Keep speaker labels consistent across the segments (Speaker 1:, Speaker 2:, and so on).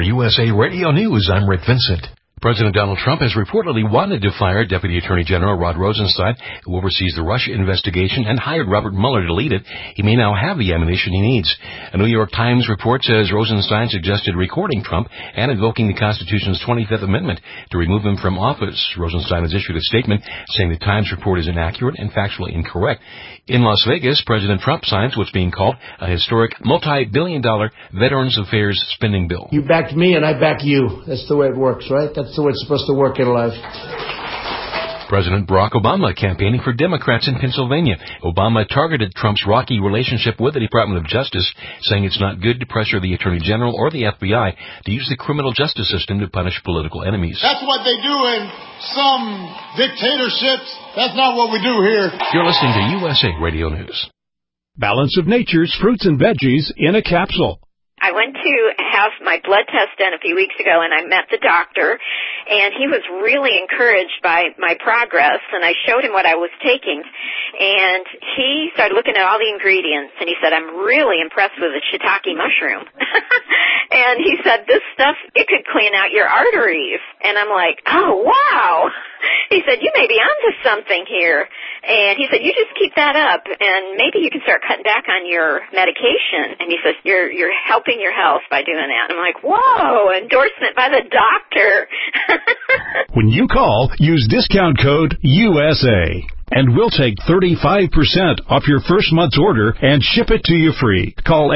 Speaker 1: USA Radio News, I'm Rick Vincent. President Donald Trump has reportedly wanted to fire Deputy Attorney General Rod Rosenstein, who oversees the Russia investigation, and hired Robert Mueller to lead it. He may now have the ammunition he needs. A New York Times report says Rosenstein suggested recording Trump and invoking the Constitution's 25th Amendment to remove him from office. Rosenstein has issued a statement saying the Times report is inaccurate and factually incorrect. In Las Vegas, President Trump signs what's being called a historic multi-billion-dollar Veterans Affairs spending bill.
Speaker 2: You backed me and I back you. That's the way it works, right? That's the way it's supposed to work in life.
Speaker 1: President Barack Obama campaigning for Democrats in Pennsylvania. Obama targeted Trump's rocky relationship with the Department of Justice, saying it's not good to pressure the Attorney General or the FBI to use the criminal justice system to punish political enemies.
Speaker 3: That's what they do in some dictatorships. That's not what we do here.
Speaker 1: You're listening to USA Radio News.
Speaker 4: Balance of Nature's fruits and veggies in a capsule.
Speaker 5: I went to have my blood test done a few weeks ago, and I met the doctor, and he was really encouraged by my progress, and I showed him what I was taking, and he started looking at all the ingredients, and he said, I'm really impressed with the shiitake mushroom. And he said, this stuff, it could clean out your arteries. And I'm like, oh, wow. He said, you may be onto something here. And he said, you just keep that up, and maybe you can start cutting back on your medication. And he says, you're helping your health by doing that. And I'm like, whoa, endorsement by the doctor.
Speaker 4: When you call, use discount code USA. And we'll take 35% off your first month's order and ship it to you free. Call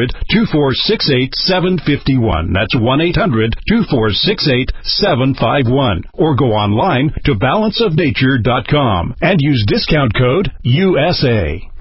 Speaker 4: 800-246-8751. That's 1-800-246-8751. Or go online to balanceofnature.com and use discount code USA.